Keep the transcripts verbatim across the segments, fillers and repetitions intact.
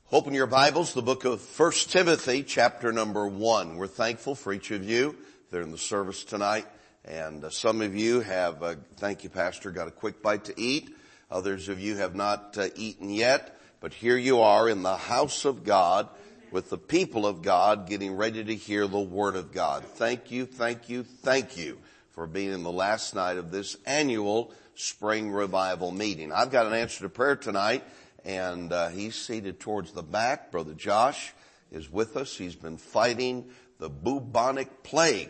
Open your Bibles, the book of First Timothy, chapter number one. We're thankful for each of you that are in the service tonight. And uh, some of you have, uh, thank you, Pastor, got a quick bite to eat. Others of you have not uh, eaten yet. But here you are in the house of God with the people of God getting ready to hear the Word of God. Thank you, thank you, thank you for being in the last night of this annual spring revival meeting. I've got an answer to prayer tonight. And uh, he's seated towards the back. Brother Josh is with us. He's been fighting the bubonic plague.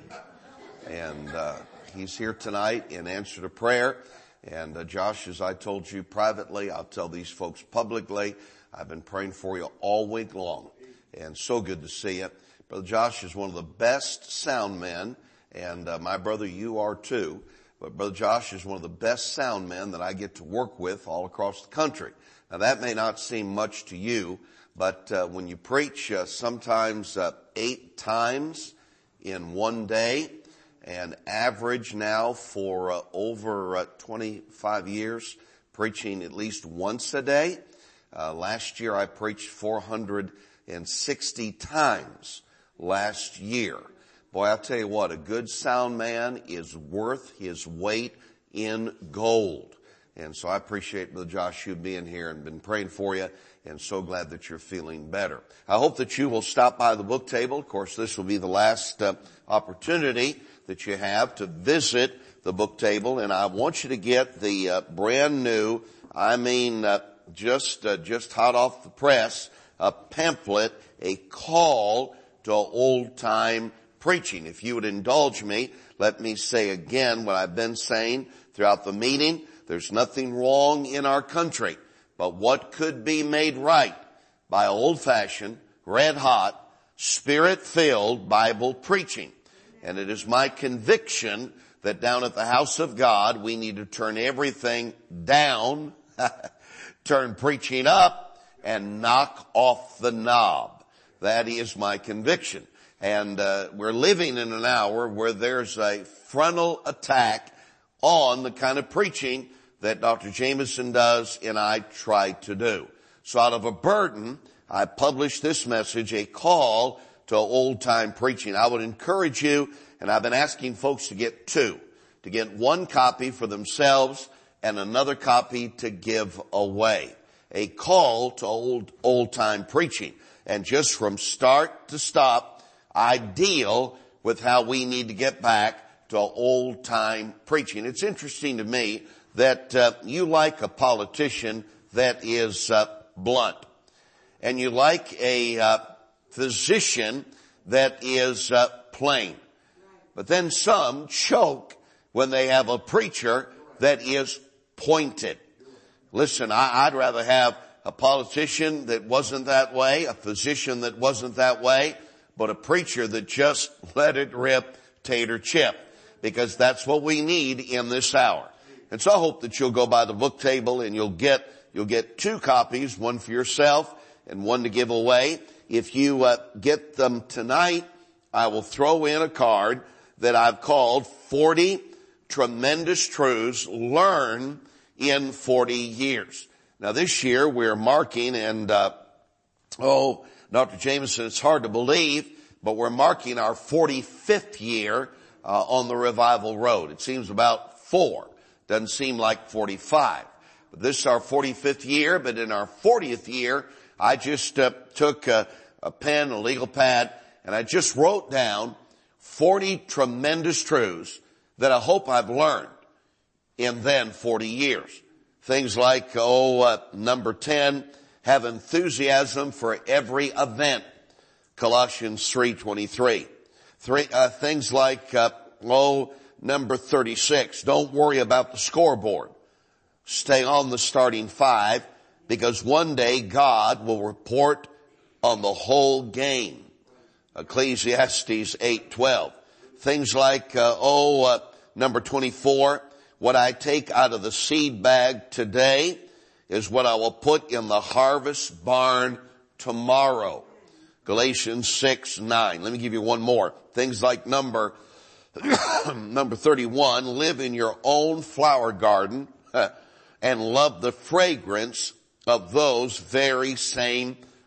And uh, he's here tonight in answer to prayer. And uh, Josh, as I told you privately, I'll tell these folks publicly, I've been praying for you all week long. And so good to see you. Brother Josh is one of the best sound men. And uh, my brother, you are too. But Brother Josh is one of the best sound men that I get to work with all across the country. Now that may not seem much to you, but uh, when you preach uh, sometimes uh, eight times in one day, and average now for uh, over uh, twenty-five years, preaching at least once a day. Uh, last year I preached four hundred sixty times last year. Boy, I'll tell you what, a good sound man is worth his weight in gold. And so I appreciate Brother Josh you being here and been praying for you, and so glad that you're feeling better. I hope that you will stop by the book table. Of course, this will be the last uh, opportunity that you have to visit the book table, and I want you to get the uh, brand new, I mean uh, just uh, just hot off the press, a pamphlet, a call to old time preaching. If you would indulge me, let me say again what I've been saying throughout the meeting. There's nothing wrong in our country, but what could be made right by old-fashioned, red-hot, spirit-filled Bible preaching? And it is my conviction that down at the house of God, we need to turn everything down, turn preaching up, and knock off the knob. That is my conviction. And uh, we're living in an hour where there's a frontal attack on the kind of preaching that Doctor Jameson does and I try to do. So out of a burden, I published this message, a call to old-time preaching. I would encourage you, and I've been asking folks to get two, to get one copy for themselves and another copy to give away. A call to old, old-time preaching. And just from start to stop, I deal with how we need to get back to old-time preaching. It's interesting to me that uh, you like a politician that is uh, blunt, and you like a uh, physician that is uh, plain. But then some choke when they have a preacher that is pointed. Listen, I, I'd rather have a politician that wasn't that way, a physician that wasn't that way, but a preacher that just let it rip, tater chip, because that's what we need in this hour. And so I hope that you'll go by the book table and you'll get, you'll get two copies, one for yourself and one to give away. If you uh, get them tonight, I will throw in a card that I've called forty Tremendous Truths Learned in forty years. Now this year we're marking, and uh, oh, Doctor Jameson, it's hard to believe, but we're marking our forty-fifth year uh, on the revival road. It seems about four. Doesn't seem like forty-five. But this is our forty-fifth year, but in our fortieth year, I just uh, took a, a pen, a legal pad, and I just wrote down forty tremendous truths that I hope I've learned in then forty years. Things like, oh, uh, number ten, have enthusiasm for every event. Colossians three twenty-three. Three, uh, things like, uh, oh, number thirty-six, don't worry about the scoreboard. Stay on the starting five, because one day God will report on the whole game. Ecclesiastes eight twelve. Things like, uh, oh, uh, number twenty-four, what I take out of the seed bag today is what I will put in the harvest barn tomorrow. Galatians six nine. Let me give you one more. Things like number Number thirty-one, live in your own flower garden and love the fragrance of those very same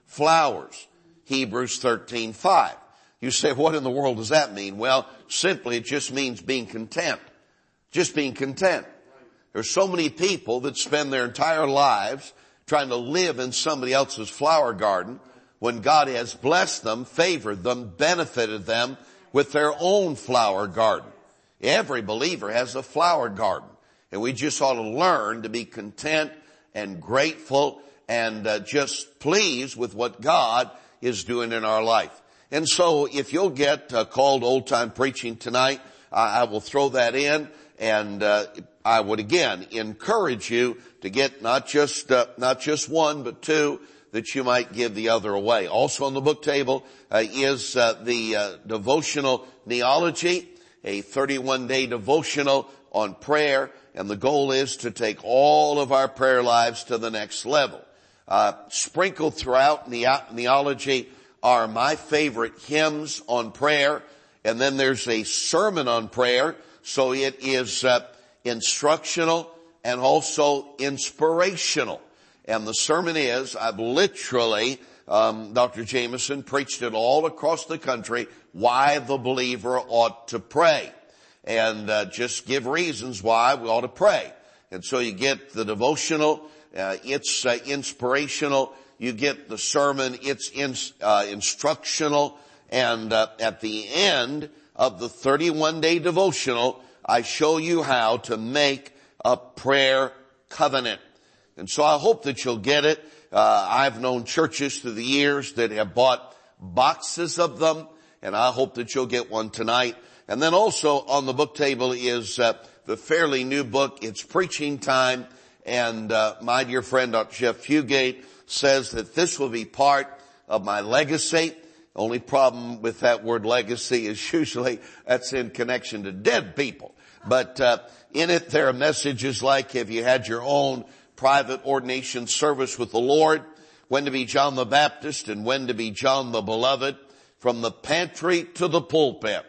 flowers. Hebrews thirteen five. You say, what in the world does that mean? Well, simply it just means being content. Just being content. There's so many people that spend their entire lives trying to live in somebody else's flower garden when God has blessed them, favored them, benefited them with their own flower garden. Every believer has a flower garden. And we just ought to learn to be content and grateful and uh, just pleased with what God is doing in our life. And so if you'll get uh, called old time preaching tonight, uh, I will throw that in. And uh, I would again encourage you to get not just uh, not just one, but two, that you might give the other away. Also on the book table uh, is uh, the uh, devotional Neology, a thirty-one day devotional on prayer. And the goal is to take all of our prayer lives to the next level. Uh, sprinkled throughout ne- Neology are my favorite hymns on prayer. And then there's a sermon on prayer. So it is uh, instructional and also inspirational. And the sermon is, I've literally, um, Doctor Jameson preached it all across the country, why the believer ought to pray. And uh, just give reasons why we ought to pray. And so you get the devotional, uh, it's uh, inspirational. You get the sermon, it's in, uh, instructional. And uh, at the end of the thirty-one day devotional, I show you how to make a prayer covenant. And so I hope that you'll get it. Uh, I've known churches through the years that have bought boxes of them, and I hope that you'll get one tonight. And then also on the book table is uh, the fairly new book, It's Preaching Time. And uh, my dear friend, Doctor Jeff Fugate, says that this will be part of my legacy. Only problem with that word legacy is usually that's in connection to dead people. But uh, in it there are messages like, have you had your own private ordination service with the Lord, when to be John the Baptist and when to be John the Beloved, from the pantry to the pulpit.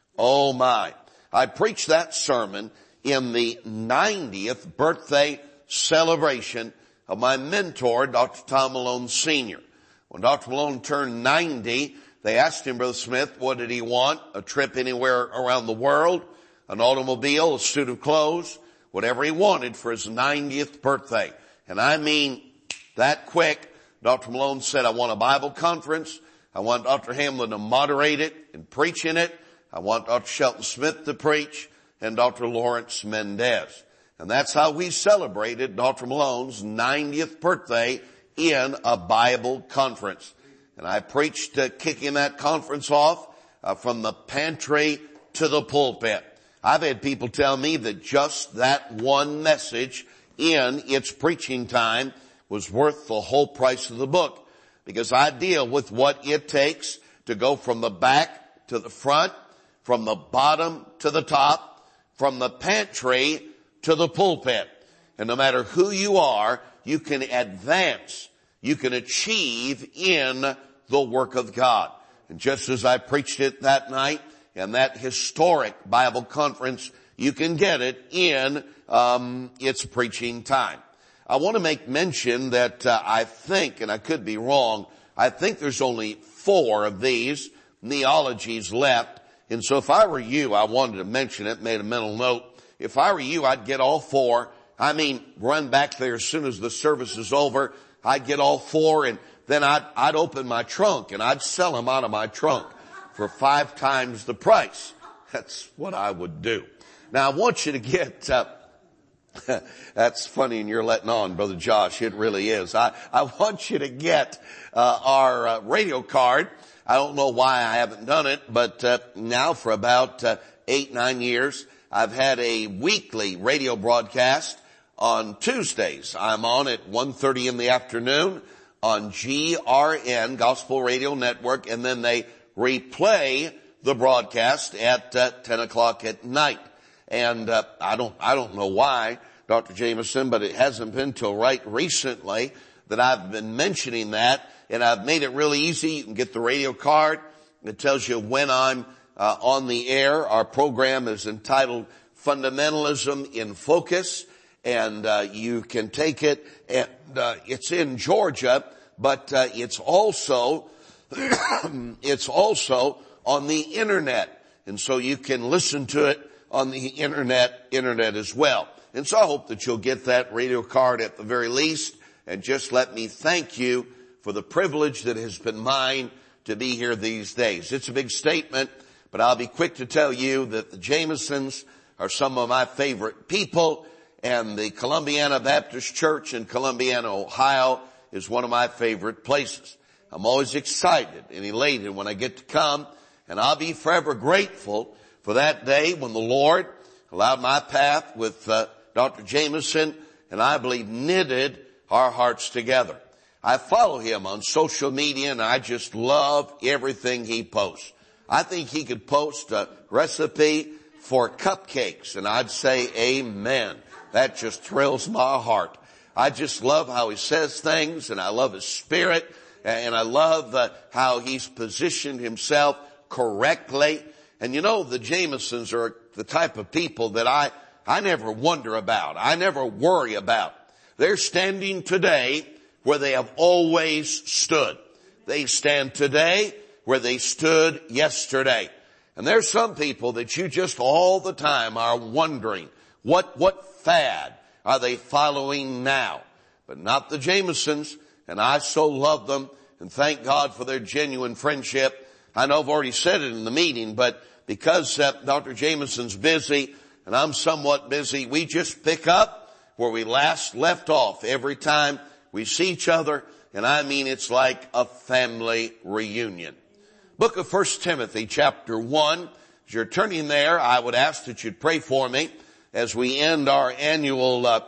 Oh my. I preached that sermon in the ninetieth birthday celebration of my mentor, Doctor Tom Malone Senior When Doctor Malone turned ninety, they asked him, Brother Smith, what did he want? A trip anywhere around the world, an automobile, a suit of clothes, whatever he wanted for his ninetieth birthday. And I mean that quick. Doctor Malone said, I want a Bible conference. I want Doctor Hamlin to moderate it and preach in it. I want Doctor Shelton Smith to preach and Doctor Lawrence Mendez. And that's how we celebrated Doctor Malone's ninetieth birthday in a Bible conference. And I preached uh, kicking that conference off uh, from the pantry to the pulpit. I've had people tell me that just that one message in It's Preaching Time was worth the whole price of the book, because I deal with what it takes to go from the back to the front, from the bottom to the top, from the pantry to the pulpit. And no matter who you are, you can advance, you can achieve in the work of God. And just as I preached it that night in that historic Bible conference, you can get it in um It's Preaching Time. I want to make mention that uh, I think, and I could be wrong, I think there's only four of these neologies left. And so if I were you, I wanted to mention it, made a mental note. If I were you, I'd get all four. I mean, run back there as soon as the service is over. I'd get all four, and then I'd, I'd open my trunk and I'd sell them out of my trunk for five times the price. That's what I would do. Now I want you to get, uh, that's funny, and you're letting on, Brother Josh. It really is. I, I want you to get, uh, our uh, radio card. I don't know why I haven't done it, but, uh, now for about, uh, eight, nine years, I've had a weekly radio broadcast on Tuesdays. I'm on at one thirty in the afternoon on G R N, Gospel Radio Network, and then they replay the broadcast at uh, ten o'clock at night. And uh, I don't I don't know why, Doctor Jameson, but it hasn't been till right recently that I've been mentioning that, and I've made it really easy. You can get the radio card. It tells you when I'm uh, on the air. Our program is entitled Fundamentalism in Focus, and uh, you can take it, and uh, it's in Georgia, but uh, it's also it's also on the internet, and so you can listen to it on the internet internet as well. And so I hope that you'll get that radio card at the very least, and just let me thank you for the privilege that has been mine to be here these days. It's a big statement, but I'll be quick to tell you that the Jamesons are some of my favorite people, and the Columbiana Baptist Church in Columbiana, Ohio is one of my favorite places. I'm always excited and elated when I get to come, and I'll be forever grateful for that day when the Lord allowed my path with uh, Doctor Jameson, and I believe knitted our hearts together. I follow him on social media, and I just love everything he posts. I think he could post a recipe for cupcakes, and I'd say amen. That just thrills my heart. I just love how he says things, and I love his spirit, and I love uh, how he's positioned himself correctly. And you know, the Jamesons are the type of people that I, I never wonder about. I never worry about. They're standing today where they have always stood. They stand today where they stood yesterday. And there's some people that you just all the time are wondering, what, what fad are they following now? But not the Jamesons, and I so love them, and thank God for their genuine friendship. I know I've already said it in the meeting, but because uh, Doctor Jameson's busy, and I'm somewhat busy, we just pick up where we last left off every time we see each other, and I mean it's like a family reunion. Book of First Timothy, chapter one. As you're turning there, I would ask that you'd pray for me as we end our annual uh,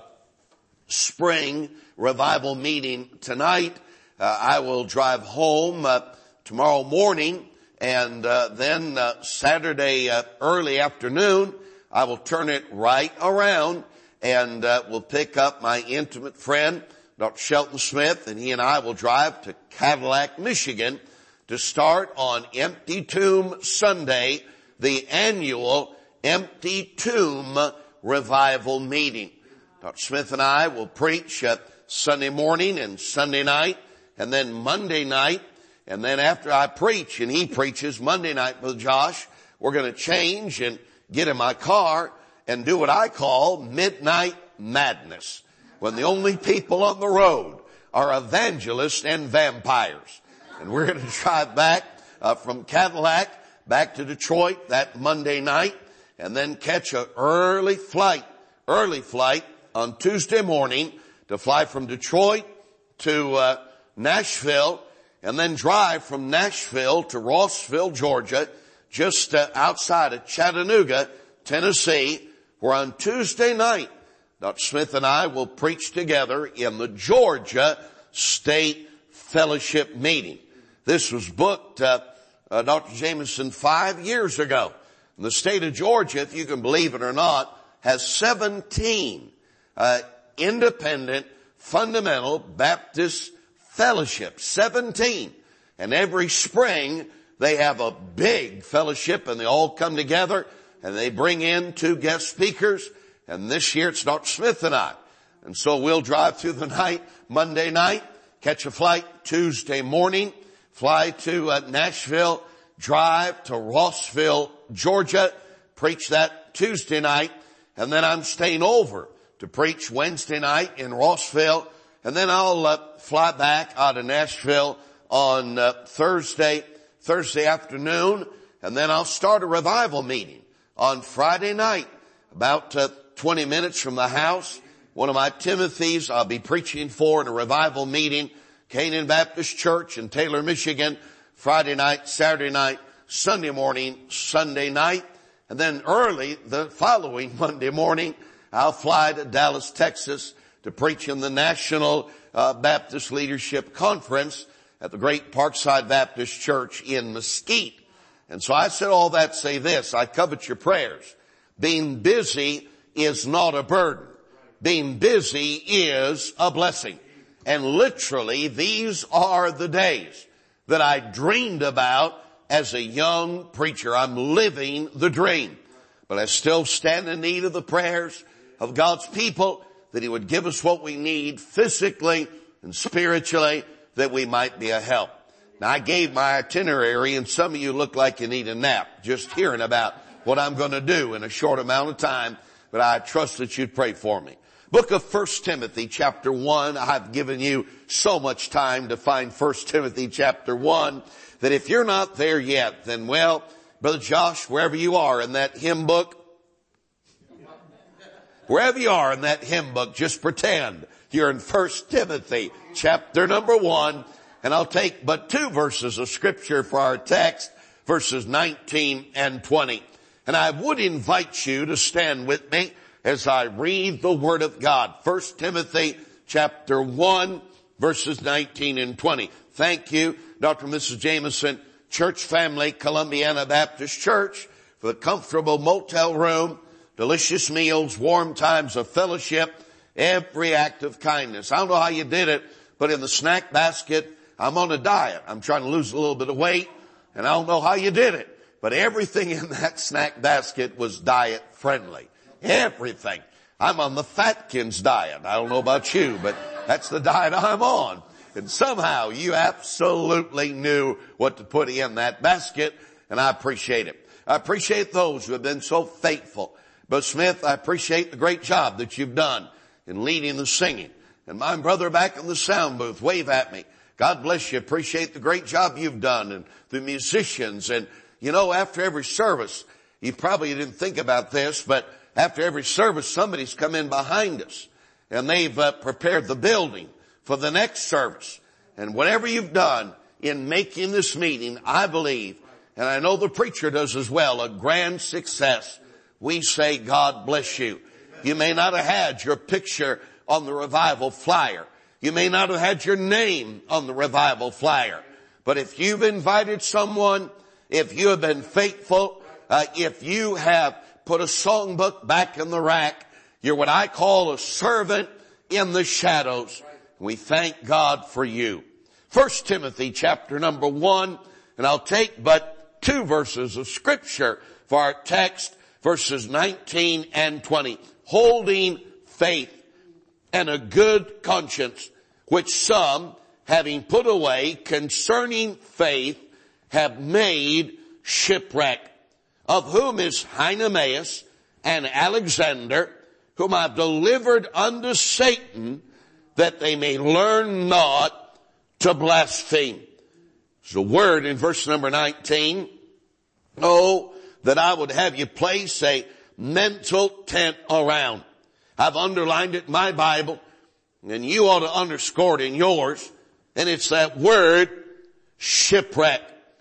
spring revival meeting tonight. Uh, I will drive home uh, tomorrow morning, and uh, then uh, Saturday uh, early afternoon, I will turn it right around, and uh, we'll pick up my intimate friend, Doctor Shelton Smith, and he and I will drive to Cadillac, Michigan, to start on Empty Tomb Sunday, the annual Empty Tomb Revival Meeting. Doctor Smith and I will preach uh, Sunday morning and Sunday night, and then Monday night, and then after I preach and he preaches Monday night with Josh, we're going to change and get in my car and do what I call midnight madness, when the only people on the road are evangelists and vampires. And we're going to drive back uh, from Cadillac back to Detroit that Monday night, and then catch an early flight, early flight on Tuesday morning to fly from Detroit to uh, Nashville, and then drive from Nashville to Rossville, Georgia, just uh, outside of Chattanooga, Tennessee, where on Tuesday night, Doctor Smith and I will preach together in the Georgia State Fellowship meeting. This was booked, uh, uh, Doctor Jameson, five years ago. And the state of Georgia, if you can believe it or not, has seventeen uh, independent, fundamental Baptist fellowships. seventeen. And every spring, they have a big fellowship, and they all come together, and they bring in two guest speakers. And this year, it's Doctor Smith and I. And so we'll drive through the night, Monday night, catch a flight Tuesday morning, fly to uh, Nashville, drive to Rossville, Georgia, preach that Tuesday night, and then I'm staying over to preach Wednesday night in Rossville, and then I'll uh, fly back out of Nashville on uh, Thursday, Thursday afternoon, and then I'll start a revival meeting on Friday night, about uh, twenty minutes from the house. One of my Timothys I'll be preaching for in a revival meeting, Canaan Baptist Church in Taylor, Michigan, Friday night, Saturday night, Sunday morning, Sunday night. And then early the following Monday morning, I'll fly to Dallas, Texas to preach in the National uh, Baptist Leadership Conference at the great Parkside Baptist Church in Mesquite. And so I said all that to say this: I covet your prayers. Being busy is not a burden. Being busy is a blessing. And literally, these are the days that I dreamed about as a young preacher. I'm living the dream. But I still stand in need of the prayers of God's people, that He would give us what we need physically and spiritually that we might be a help. Now, I gave my itinerary, and some of you look like you need a nap just hearing about what I'm going to do in a short amount of time, but I trust that you'd pray for me. Book of First Timothy chapter one. I've given you so much time to find First Timothy chapter one that if you're not there yet, then well, Brother Josh, wherever you are in that hymn book, wherever you are in that hymn book, just pretend you're in First Timothy chapter number one, and I'll take but two verses of scripture for our text, verses nineteen and twenty. And I would invite you to stand with me as I read the Word of God. First Timothy chapter one, verses nineteen and twenty. Thank you, Doctor and Missus Jameson, church family, Columbiana Baptist Church, for the comfortable motel room, delicious meals, warm times of fellowship, every act of kindness. I don't know how you did it, but in the snack basket, I'm on a diet. I'm trying to lose a little bit of weight, and I don't know how you did it, but everything in that snack basket was diet friendly. Everything. I'm on the Fatkins diet. I don't know about you, but that's the diet I'm on. And somehow you absolutely knew what to put in that basket, and I appreciate it. I appreciate those who have been so faithful. But Smith, I appreciate the great job that you've done in leading the singing. And my brother back in the sound booth, wave at me. God bless you. Appreciate the great job you've done, and the musicians. And you know, after every service, you probably didn't think about this, but after every service, somebody's come in behind us, and they've uh, prepared the building for the next service. And whatever you've done in making this meeting, I believe, and I know the preacher does as well, a grand success. We say God bless you. You may not have had your picture on the revival flyer. You may not have had your name on the revival flyer. But if you've invited someone, if you have been faithful, uh, if you have put a songbook back in the rack, you're what I call a servant in the shadows. We thank God for you. First Timothy chapter number one, and I'll take but two verses of scripture for our text, verses nineteen and twenty. Holding faith and a good conscience, which some, having put away concerning faith, have made shipwreck, of whom is Hymenaeus and Alexander, whom I've delivered unto Satan, that they may learn not to blaspheme. There's a word in verse number nineteen. Oh, that I would have you place a mental tent around. I've underlined it in my Bible, and you ought to underscore it in yours. And it's that word, shipwreck.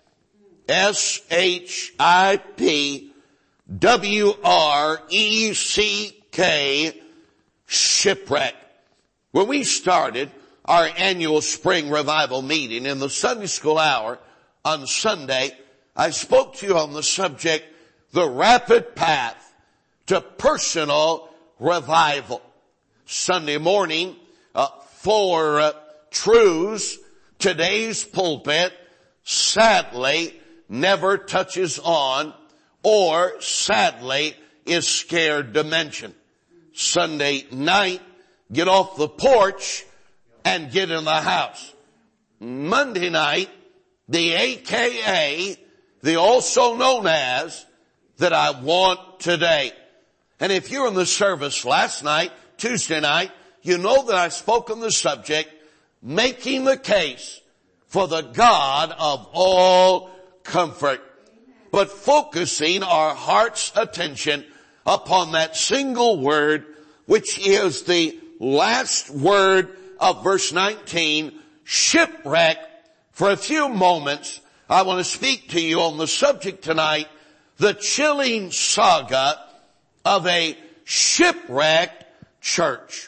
S H I P W R E C K, shipwreck. When we started our annual spring revival meeting in the Sunday school hour on Sunday, I spoke to you on the subject, the rapid path to personal revival. Sunday morning, uh, for uh, truths, today's pulpit sadly never touches on, or sadly is scared to mention. Sunday night, get off the porch and get in the house. Monday night, the A K A, the also known as, that I want today. And if you're in the service last night, Tuesday night, you know that I spoke on the subject, making the case for the God of all comfort, but focusing our heart's attention upon that single word, which is the last word of verse nineteen, shipwreck. For a few moments, I want to speak to you on the subject tonight, the chilling saga of a shipwrecked church.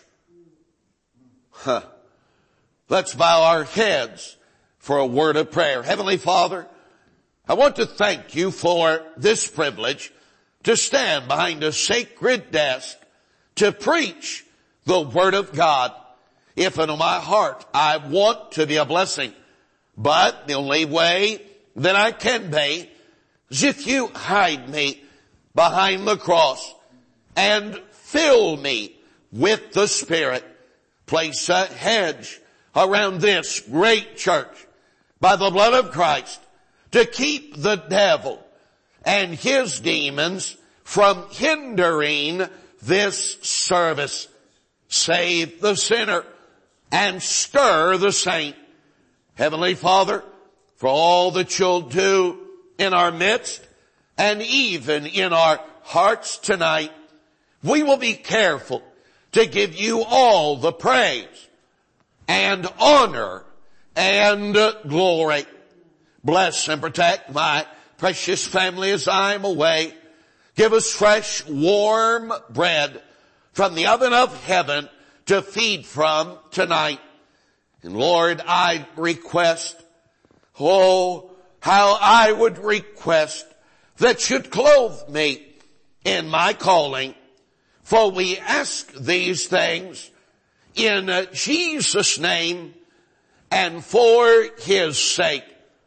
Huh. Let's bow our heads for a word of prayer. Heavenly Father, I want to thank you for this privilege to stand behind a sacred desk to preach the Word of God. If in my heart I want to be a blessing, but the only way that I can be is if you hide me behind the cross and fill me with the Spirit. Place a hedge around this great church by the blood of Christ to keep the devil and his demons from hindering this service. Save the sinner and stir the saint. Heavenly Father, for all that you'll do in our midst and even in our hearts tonight, we will be careful to give you all the praise and honor and glory. Bless and protect my precious family as I'm away. Give us fresh, warm bread from the oven of heaven to feed from tonight. And Lord, I request, oh, how I would request that you'd clothe me in my calling. For we ask these things in Jesus' name and for his sake.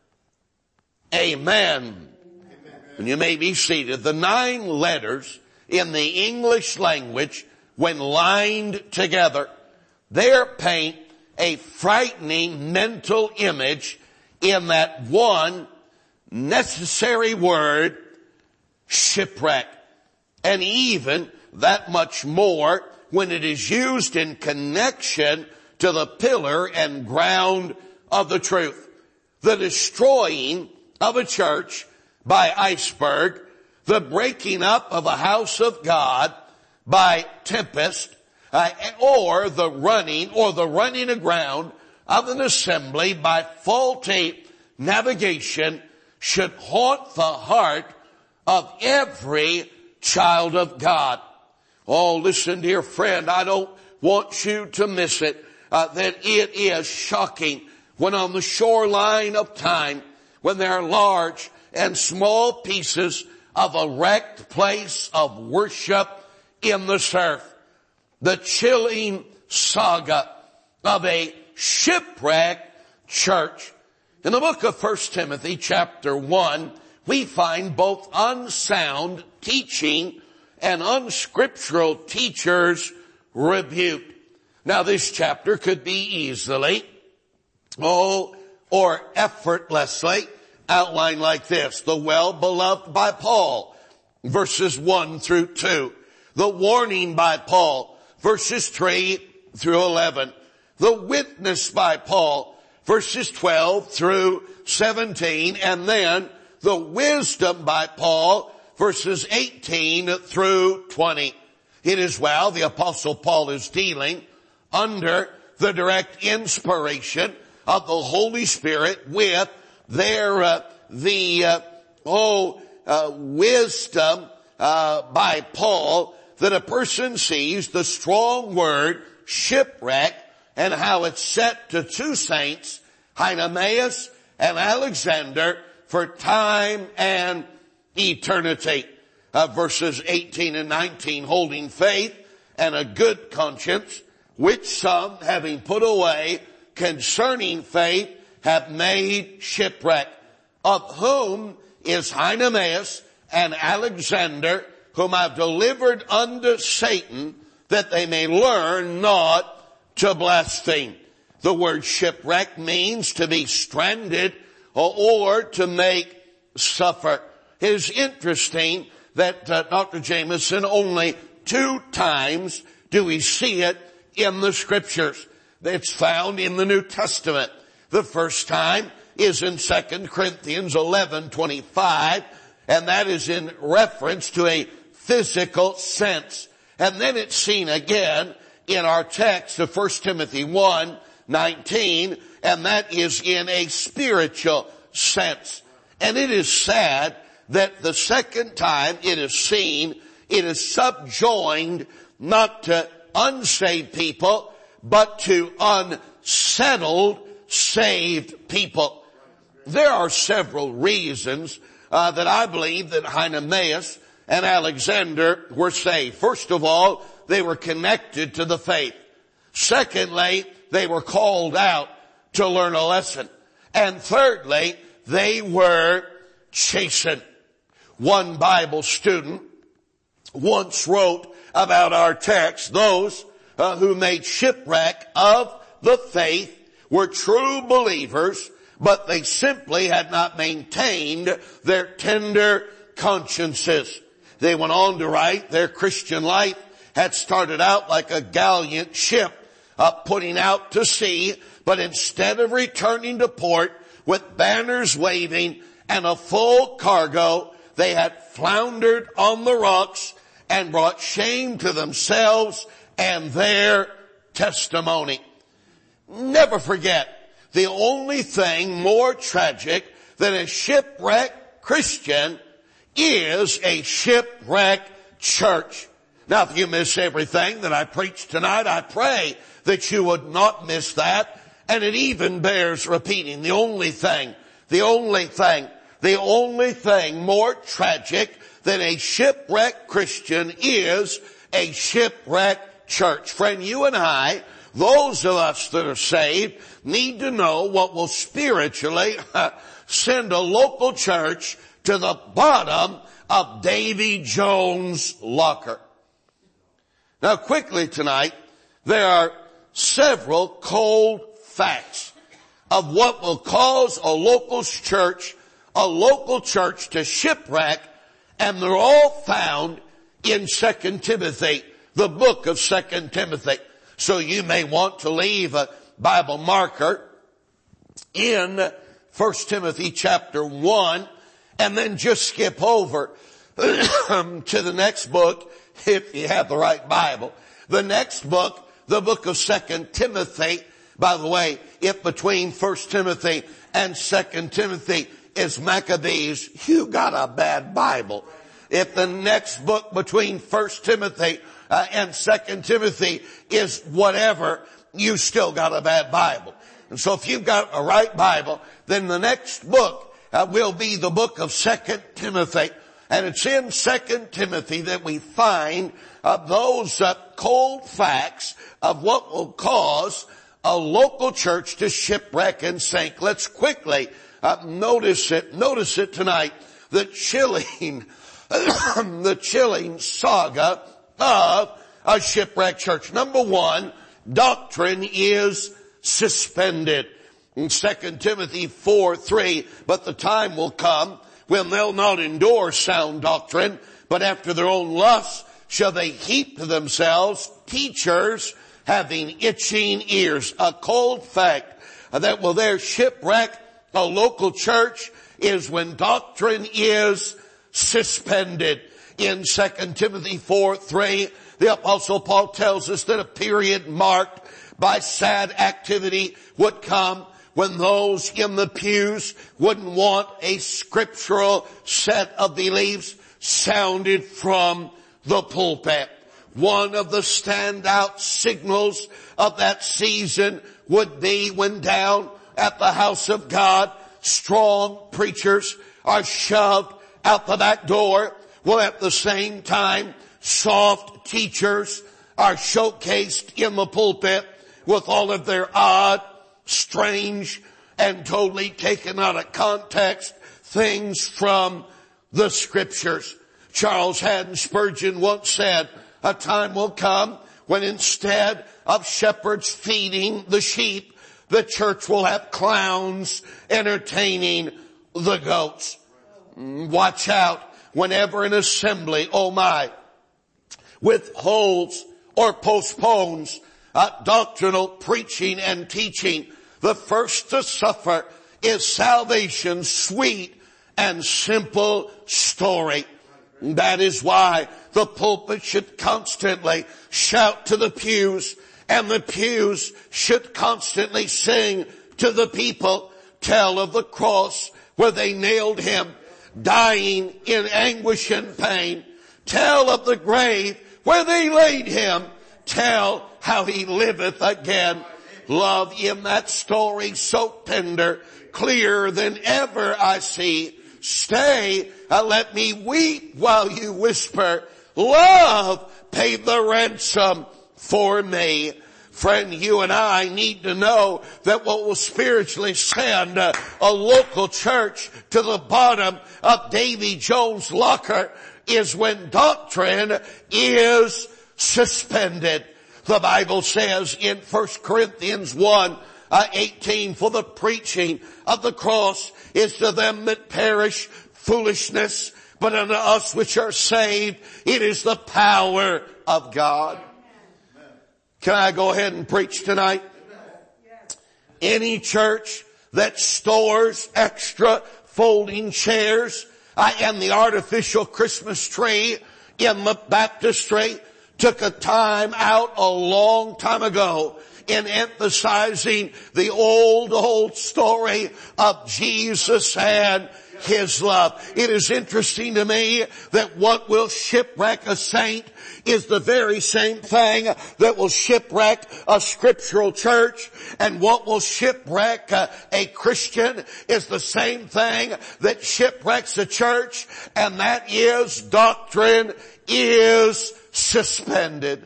Amen. Amen. And you may be seated. The nine letters in the English language, when lined together, there paint a frightening mental image in that one necessary word, shipwreck. And even that much more when it is used in connection to the pillar and ground of the truth. The destroying of a church by iceberg, the breaking up of a house of God by tempest, uh, or the running or the running aground of an assembly by faulty navigation should haunt the heart of every child of God. Oh, listen, dear friend, I don't want you to miss it, uh, that it is shocking when on the shoreline of time, when there are large and small pieces of a wrecked place of worship in the surf, the chilling saga of a shipwrecked church. In the book of First Timothy chapter one, we find both unsound teaching and unscriptural teachers rebuked. Now this chapter could be easily, oh, or effortlessly outlined like this. The well-beloved by Paul, verses one through two. The warning by Paul, verses three through eleven. The witness by Paul, verses twelve through seventeen. And then the wisdom by Paul, verses eighteen through twenty. It is well the Apostle Paul is dealing under the direct inspiration of the Holy Spirit with their, uh, the, uh, oh, uh, wisdom, uh, by Paul that a person sees the strong word shipwreck and how it's set to two saints, Hymenaeus and Alexander, for time and eternity. Uh, verses eighteen and nineteen, holding faith and a good conscience, which some, having put away concerning faith, have made shipwreck, of whom is Hymenaeus and Alexander, whom I've delivered unto Satan, that they may learn not to blaspheme. The word shipwreck means to be stranded or, or to make suffer. It is interesting that uh, Doctor Jameson, only two times do we see it in the scriptures. It's found in the New Testament. The first time is in Second Corinthians eleven twenty-five, and that is in reference to a physical sense. And then it's seen again in our text of First Timothy one nineteen, and that is in a spiritual sense. And it is sad that the second time it is seen, it is subjoined not to unsaved people, but to unsettled saved people. There are several reasons uh, that I believe that Hymenaeus and Alexander were saved. First of all, they were connected to the faith. Secondly, they were called out to learn a lesson. And thirdly, they were chastened. One Bible student once wrote about our text, those uh, who made shipwreck of the faith were true believers, but they simply had not maintained their tender consciences. They went on to write, their Christian life had started out like a gallant ship, uh, putting out to sea, but instead of returning to port with banners waving and a full cargo, they had floundered on the rocks and brought shame to themselves and their testimony. Never forget, the only thing more tragic than a shipwrecked Christian is a shipwrecked church. Now, if you miss everything that I preached tonight, I pray that you would not miss that. And it even bears repeating. The only thing, the only thing, the only thing more tragic than a shipwrecked Christian is a shipwrecked church. Friend, you and I, those of us that are saved, need to know what will spiritually send a local church to the bottom of Davy Jones' locker. Now quickly tonight, there are several cold facts of what will cause a local church, a local church to shipwreck, and they're all found in Second Timothy, the book of Second Timothy. So you may want to leave a Bible marker in First Timothy chapter one, and then just skip over to the next book if you have the right Bible. The next book, the book of Second Timothy. By the way, if between First Timothy and Second Timothy is Maccabees, you got a bad Bible. If the next book between First Timothy uh, and Second Timothy is whatever, you still got a bad Bible. And so if you've got a right Bible, then the next book uh, will be the book of Second Timothy. And it's in Second Timothy that we find uh, those uh, cold facts of what will cause a local church to shipwreck and sink. Let's quickly uh, notice it. Notice it tonight. The chilling, the chilling saga of a shipwrecked church. Number one, doctrine is suspended. In Second Timothy four three, but the time will come when they'll not endure sound doctrine, but after their own lusts shall they heap to themselves teachers having itching ears. A cold fact that will there shipwreck a local church is when doctrine is suspended. In Second Timothy four three, the Apostle Paul tells us that a period marked by sad activity would come when those in the pews wouldn't want a scriptural set of beliefs sounded from the pulpit. One of the standout signals of that season would be when down at the house of God, strong preachers are shoved out the back door, while at the same time soft teachers are showcased in the pulpit with all of their odd, strange, and totally taken out of context things from the scriptures. Charles Haddon Spurgeon once said, a time will come when instead of shepherds feeding the sheep, the church will have clowns entertaining the goats. Watch out whenever an assembly, oh my, withholds or postpones uh, doctrinal preaching and teaching. The first to suffer is salvation's sweet and simple story. That is why the pulpit should constantly shout to the pews, and the pews should constantly sing to the people, tell of the cross where they nailed him, dying in anguish and pain. Tell of the grave where they laid him. Tell how he liveth again. Love in that story so tender, clearer than ever I see. Stay, uh, let me weep while you whisper, love paid the ransom for me. Friend, you and I need to know that what will spiritually send uh, a local church to the bottom of Davy Jones' locker is when doctrine is suspended. The Bible says in First Corinthians one, uh, eighteen, for the preaching of the cross is to them that perish foolishness, but unto us which are saved, it is the power of God. Can I go ahead and preach tonight? Any church that stores extra folding chairs uh, and the artificial Christmas tree in the baptistry took a time out a long time ago in emphasizing the old, old story of Jesus and His love. It is interesting to me that what will shipwreck a saint is the very same thing that will shipwreck a scriptural church, and what will shipwreck a, a Christian is the same thing that shipwrecks a church, and that is doctrine is suspended.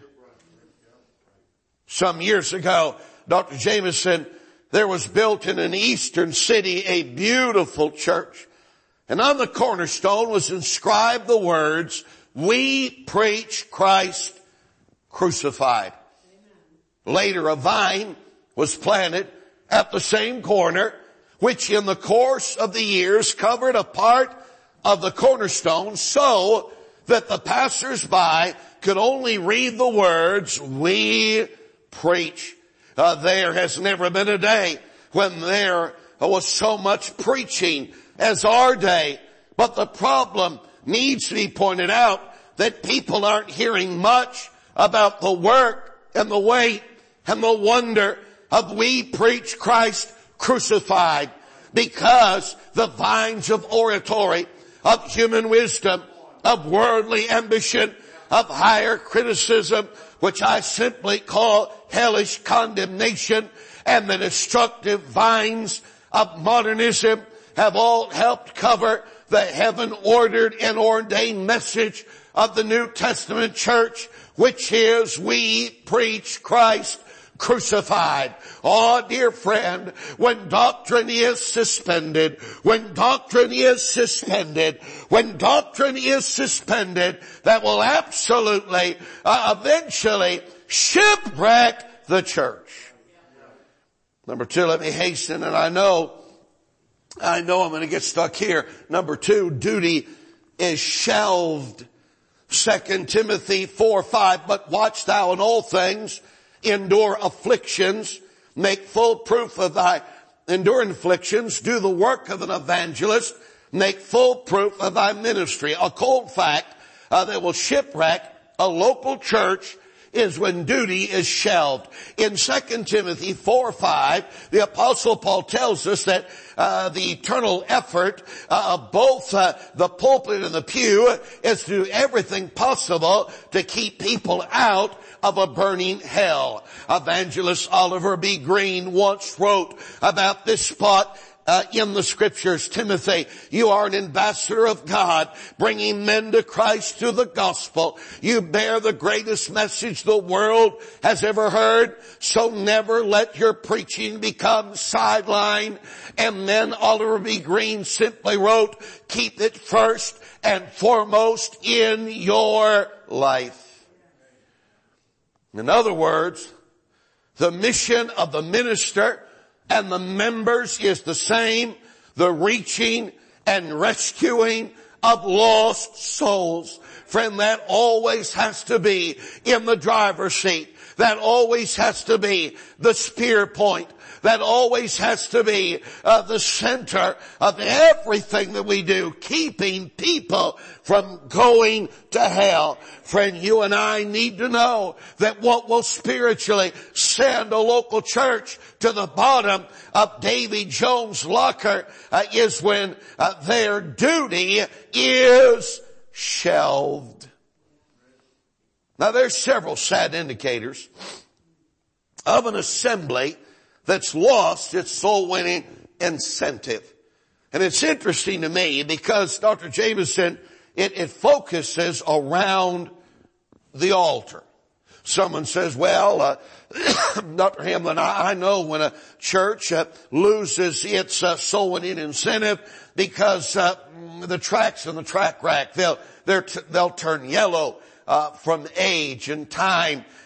Some years ago, Doctor Jameson, there was built in an eastern city a beautiful church. And on the cornerstone was inscribed the words, "We preach Christ crucified." Amen. Later a vine was planted at the same corner, which in the course of the years covered a part of the cornerstone so that the passers-by could only read the words, "We preach." Uh, there has never been a day when there was so much preaching as our day. But the problem needs to be pointed out that people aren't hearing much about the work and the weight and the wonder of "We preach Christ crucified," because the vines of oratory, of human wisdom, of worldly ambition, of higher criticism, which I simply call hellish condemnation, and the destructive vines of modernism have all helped cover the heaven-ordered and ordained message of the New Testament church, which is "We preach Christ crucified." Oh, dear friend, when doctrine is suspended, when doctrine is suspended, when doctrine is suspended, that will absolutely, uh, eventually shipwreck the church. Number two, let me hasten, and I know I know I'm going to get stuck here. Number two, duty is shelved. Second Timothy four five, "But watch thou in all things, endure afflictions, make full proof of thy enduring afflictions, do the work of an evangelist, make full proof of thy ministry." A cold fact uh, that will shipwreck a local church is when duty is shelved. In Second Timothy four five, the Apostle Paul tells us that uh, the eternal effort uh, of both uh, the pulpit and the pew is to do everything possible to keep people out of a burning hell. Evangelist Oliver B. Green once wrote about this spot Uh, in the scriptures, "Timothy, you are an ambassador of God, bringing men to Christ through the gospel. You bear the greatest message the world has ever heard, so never let your preaching become sideline." And then Oliver B. Green simply wrote, "Keep it first and foremost in your life." In other words, the mission of the minister and the members is the same, the reaching and rescuing of lost souls. Friend, that always has to be in the driver's seat. That always has to be the spear point. That always has to be uh, the center of everything that we do, keeping people from going to hell. Friend, you and I need to know that what will spiritually send a local church to the bottom of Davy Jones' locker uh, is when uh, their duty is shelved. Now, there's several sad indicators of an assembly that's lost its soul-winning incentive. And it's interesting to me because Doctor Jameson, it, it focuses around the altar. Someone says, well, uh, Doctor Hamlin, I, I know when a church uh, loses its uh, soul-winning incentive because uh, the tracks in the track rack, they'll, they're t- they'll turn yellow uh, from age and time.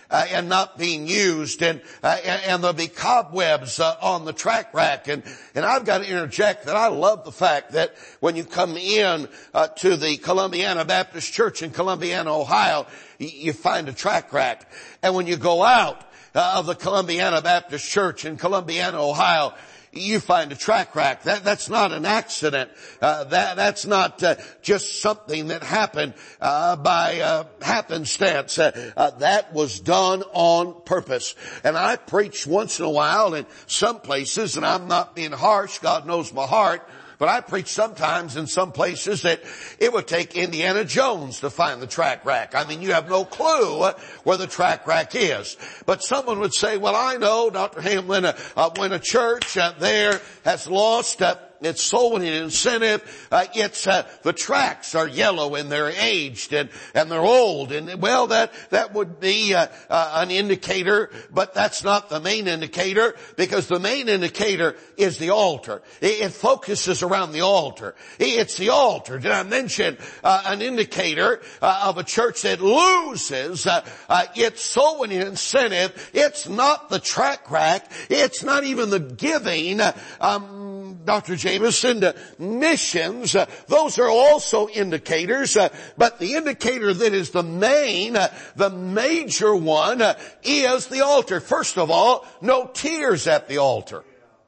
Uh, and not being used, and, uh, and and there'll be cobwebs uh, on the track rack, and and I've got to interject that I love the fact that when you come in uh, to the Columbiana Baptist Church in Columbiana, Ohio, you, you find a track rack, and when you go out uh, of the Columbiana Baptist Church in Columbiana, Ohio, you find a track rack. That, that's not an accident. Uh, that, that's not uh, just something that happened uh, by uh, happenstance. Uh, uh, that was done on purpose. And I preach once in a while in some places, and I'm not being harsh. God knows my heart. But I preach sometimes in some places that it would take Indiana Jones to find the track rack. I mean, you have no clue where the track rack is. But someone would say, well, I know, Doctor Hamlin, uh, uh, when a church uh, there has lost uh, its soul winning incentive, uh, it's, uh, the tracks are yellow and they're aged and, and they're old. And well, that, that would be, uh, uh, an indicator, but that's not the main indicator, because the main indicator is the altar. It, it focuses around the altar. It's the altar. Did I mention, uh, an indicator, uh, of a church that loses, uh, uh, its soul winning incentive? It's not the track rack. It's not even the giving, um, Doctor Jameson, uh, missions, uh, those are also indicators, uh, but the indicator that is the main, uh, the major one, uh, is the altar. First of all, no tears at the altar.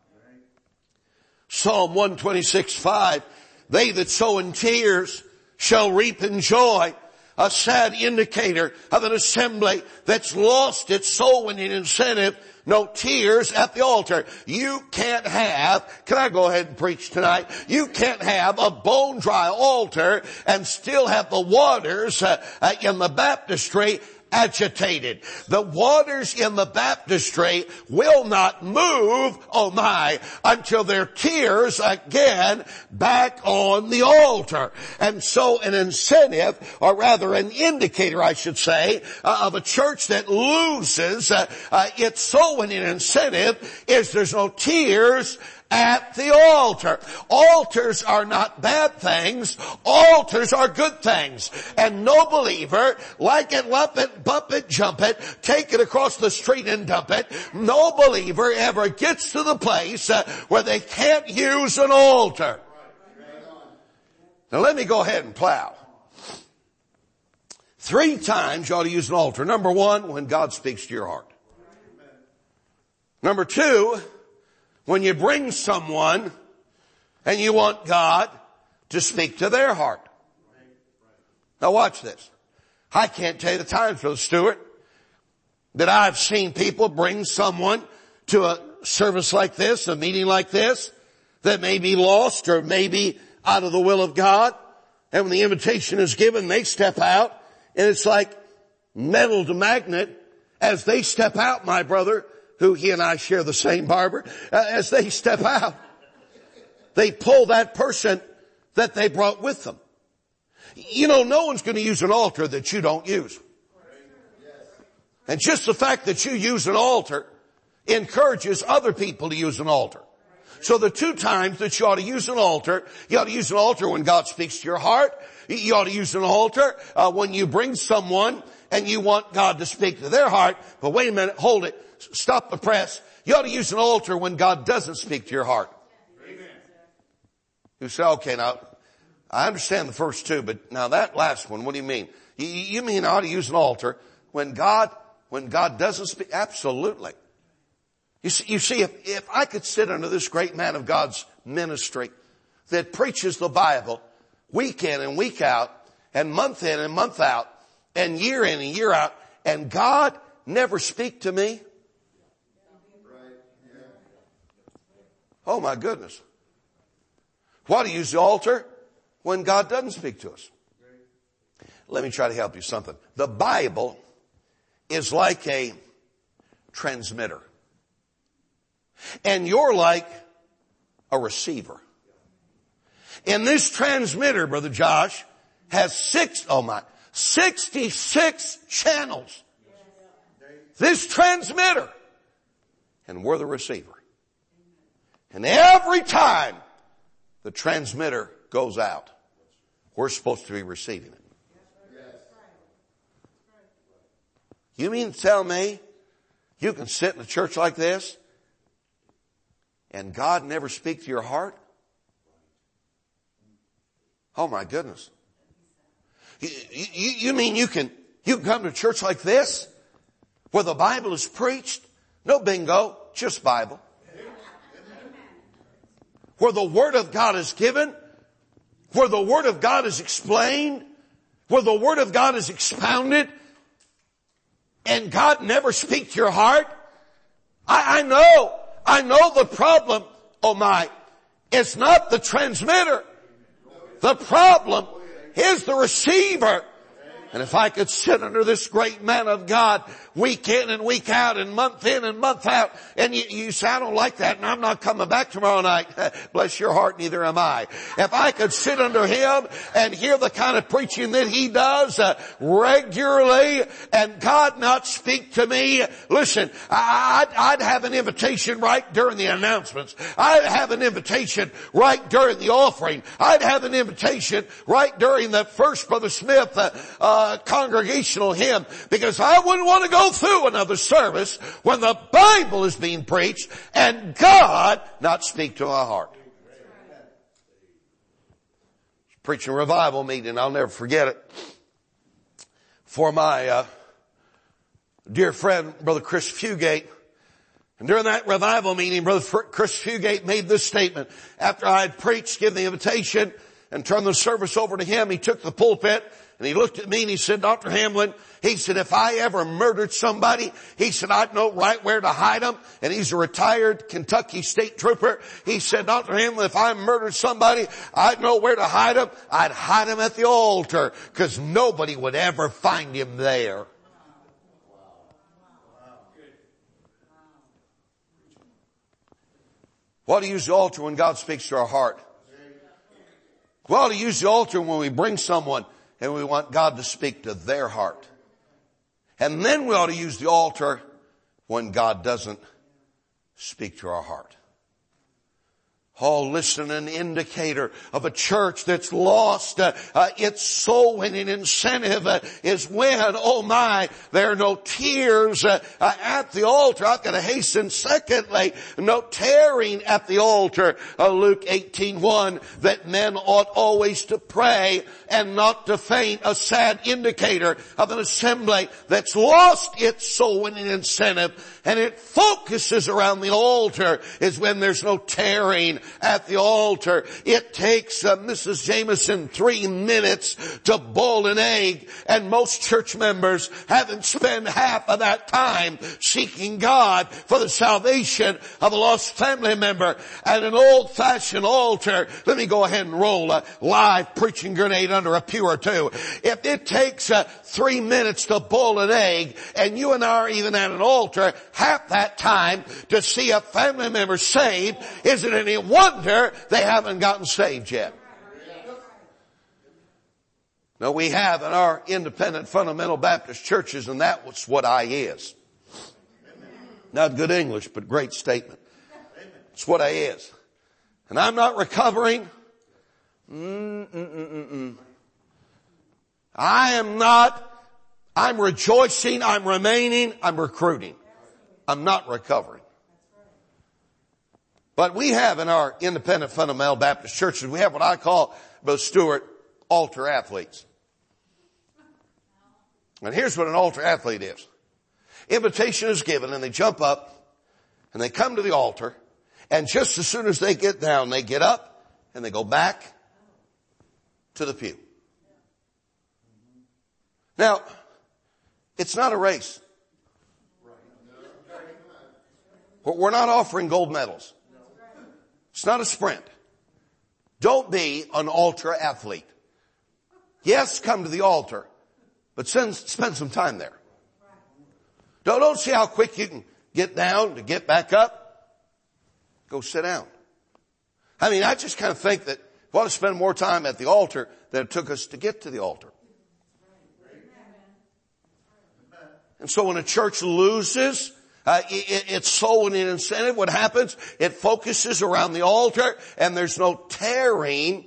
Psalm one twenty-six, five, they that sow in tears shall reap in joy. A sad indicator of an assembly that's lost its soul winning incentive. No tears at the altar. You can't have, can I go ahead and preach tonight? You can't have a bone dry altar and still have the waters uh, uh, in the baptistry agitated. The waters in the baptistry will not move, oh my, until their tears again back on the altar. And so an incentive, or rather an indicator, I should say, uh, of a church that loses uh, uh, its soul winning incentive is there's no tears at the altar. Altars are not bad things. Altars are good things. And no believer, like it, lump it, bump it, jump it, take it across the street and dump it, no believer ever gets to the place uh, where they can't use an altar. Now let me go ahead and plow. Three times you ought to use an altar. Number one, when God speaks to your heart. Number two, when you bring someone and you want God to speak to their heart. Now watch this. I can't tell you the times, Brother Stewart, that I've seen people bring someone to a service like this, a meeting like this, that may be lost or may be out of the will of God. And when the invitation is given, they step out, and it's like metal to magnet. As they step out, my brother, who he and I share the same barber, uh, as they step out, they pull that person that they brought with them. You know, no one's going to use an altar that you don't use. And just the fact that you use an altar encourages other people to use an altar. So the two times that you ought to use an altar, you ought to use an altar when God speaks to your heart. You ought to use an altar uh, when you bring someone and you want God to speak to their heart. But wait a minute, hold it. Stop the press. You ought to use an altar when God doesn't speak to your heart. Amen. You say, okay, now, I understand the first two, but now that last one, what do you mean? You, you mean I ought to use an altar when God, when God doesn't speak? Absolutely. You see, you see if, if I could sit under this great man of God's ministry that preaches the Bible week in and week out and month in and month out and year in and year out, and God never speak to me. Oh my goodness. Why do you use the altar when God doesn't speak to us? Let me try to help you something. The Bible is like a transmitter. And you're like a receiver. And this transmitter, Brother Josh, has six, oh my, sixty-six channels. This transmitter. And we're the receiver. And every time the transmitter goes out, we're supposed to be receiving it. You mean to tell me you can sit in a church like this and God never speak to your heart? Oh my goodness. You, you, you mean you can, you can come to a church like this where the Bible is preached? No bingo, just Bible. Where the Word of God is given, where the Word of God is explained, where the Word of God is expounded, and God never speaks to your heart? I, I know, I know the problem, oh my, it's not the transmitter. The problem is the receiver. And if I could sit under this great man of God week in and week out and month in and month out, and you, you say, I don't like that and I'm not coming back tomorrow night. Bless your heart, neither am I. If I could sit under him and hear the kind of preaching that he does uh, regularly and God not speak to me, listen, I'd, I'd have an invitation right during the announcements. I'd have an invitation right during the offering. I'd have an invitation right during the first Brother Smith uh, uh Uh, congregational hymn, because I wouldn't want to go through another service when the Bible is being preached and God not speak to my heart. Preaching a revival meeting, I'll never forget it, for my uh, dear friend, Brother Chris Fugate. And during that revival meeting, Brother Chris Fugate made this statement. After I had preached, given the invitation, and turned the service over to him, he took the pulpit, and he looked at me and he said, Doctor Hamlin, he said, if I ever murdered somebody, he said, I'd know right where to hide them. And he's a retired Kentucky state trooper. He said, Doctor Hamlin, if I murdered somebody, I'd know where to hide them. I'd hide them at the altar, because nobody would ever find him there. We ought to use the altar when God speaks to our heart. We ought to use the altar when we bring someone and we want God to speak to their heart. And then we ought to use the altar when God doesn't speak to our heart. Oh, listen, an indicator of a church that's lost uh, uh, its soul winning incentive uh, is when, oh my, there are no tears uh, uh, at the altar. I've got to hasten. Secondly, no tearing at the altar. Uh, Luke eighteen one, that men ought always to pray and not to faint. A sad indicator of an assembly that's lost its soul winning incentive and it focuses around the altar is when there's no tearing at the altar. It takes uh, Missus Jameson three minutes to boil an egg, and most church members haven't spent half of that time seeking God for the salvation of a lost family member. At an old-fashioned altar, let me go ahead and roll a live preaching grenade under a pew or two. If it takes uh, three minutes to boil an egg, and you and I are even at an altar half that time to see a family member saved, is it any wonder they haven't gotten saved yet? No, we have in our independent fundamental Baptist churches, and that's what I is. Not good English, but great statement. It's what I is. And I'm not recovering. Mm-mm-mm-mm. I am not. I'm rejoicing. I'm remaining. I'm recruiting. I'm not recovering. But we have in our independent fundamental Baptist churches, we have what I call, Brother Stewart, altar athletes. And here's what an altar athlete is. Invitation is given and they jump up and they come to the altar, and just as soon as they get down, they get up and they go back to the pew. Now, it's not a race. We're not offering gold medals. It's not a sprint. Don't be an altar athlete. Yes, come to the altar, but spend, spend some time there. Don't, don't see how quick you can get down to get back up. Go sit down. I mean, I just kind of think that we ought to spend more time at the altar than it took us to get to the altar. And so when a church loses Uh, it, it's soul winning incentive, what happens? It focuses around the altar, and there's no tearing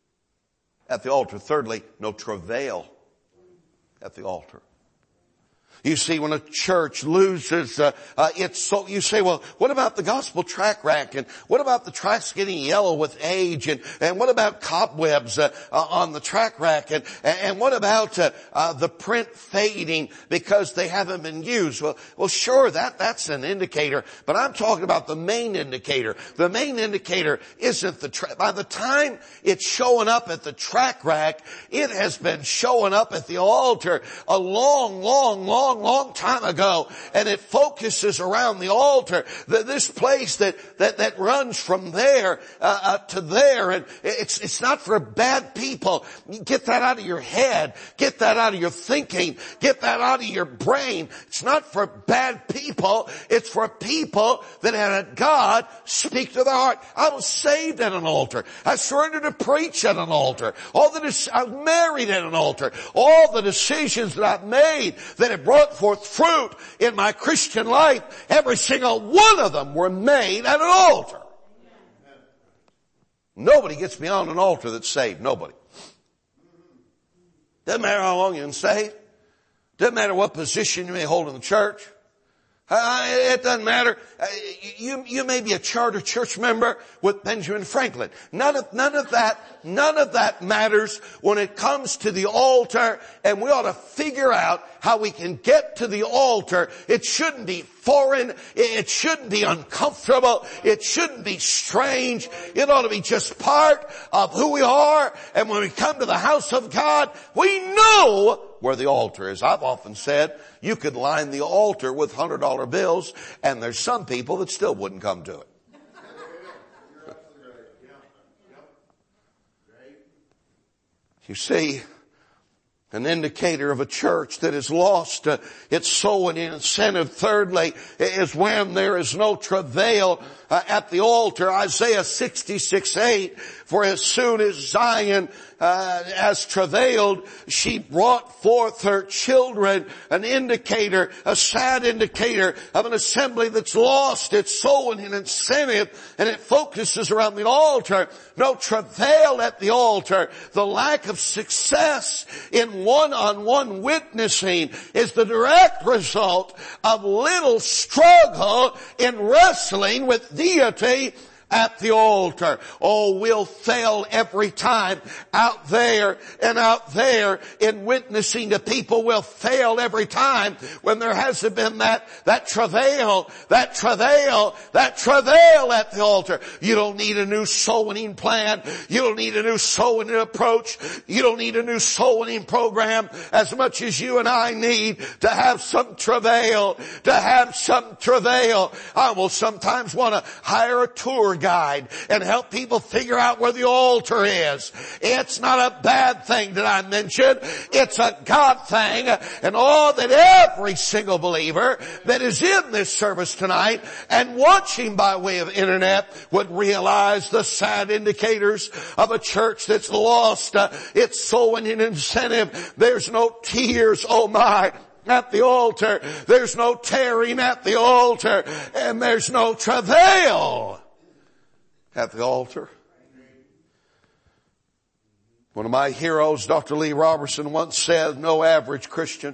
at the altar. Thirdly, no travail at the altar. You see, when a church loses uh, uh, its soul, you say, well, what about the gospel track rack? And what about the tracks getting yellow with age? And, and what about cobwebs uh, uh, on the track rack? And, and what about uh, uh, the print fading because they haven't been used? Well, well, sure, that, that's an indicator. But I'm talking about the main indicator. The main indicator isn't the track. By the time it's showing up at the track rack, it has been showing up at the altar a long, long, long, long time ago, and it focuses around the altar. The, this place that that that runs from there uh, uh, to there, and it's it's not for bad people. Get that out of your head. Get that out of your thinking. Get that out of your brain. It's not for bad people. It's for people that had God speak to their heart. I was saved at an altar. I surrendered to preach at an altar. All the I was married at an altar. All the decisions that I've made that have brought forth fruit in my Christian life, every single one of them were made at an altar. Nobody gets beyond an altar that's saved. Nobody. Doesn't matter how long you've been saved. Doesn't matter what position you may hold in the church. Uh, it doesn't matter. Uh, you, you may be a charter church member with Benjamin Franklin. None of, none of that, none of that matters when it comes to the altar, and we ought to figure out how we can get to the altar. It shouldn't be foreign. It shouldn't be uncomfortable. It shouldn't be strange. It ought to be just part of who we are. And when we come to the house of God, we know where the altar is. I've often said you could line the altar with one hundred dollar bills, and there's some people that still wouldn't come to it. You see, an indicator of a church that has lost uh, its soul and incentive, thirdly, is when there is no travail uh, at the altar. Isaiah sixty-six eight, for as soon as Zion uh, has travailed, she brought forth her children. An indicator, a sad indicator of an assembly that's lost its soul and incentive, and it focuses around the altar. No travail at the altar. The lack of success in one-on-one witnessing is the direct result of little struggle in wrestling with deity at the altar. Oh, we'll fail every time out there and out there in witnessing to people. We'll fail every time when there hasn't been that, that travail, that travail, that travail at the altar. You don't need a new soul winning plan. You don't need a new soul winning approach. You don't need a new soul winning program as much as you and I need to have some travail, to have some travail. I will sometimes want to hire a tour guide and help people figure out where the altar is. It's not a bad thing that I mentioned. It's a God thing. And all that every single believer that is in this service tonight and watching by way of internet would realize the sad indicators of a church that's lost uh, its soul and incentive. There's no tears, oh my, at the altar. There's no tearing at the altar. And there's no travail at the altar. One of my heroes, Doctor Lee Robertson, once said, no average Christian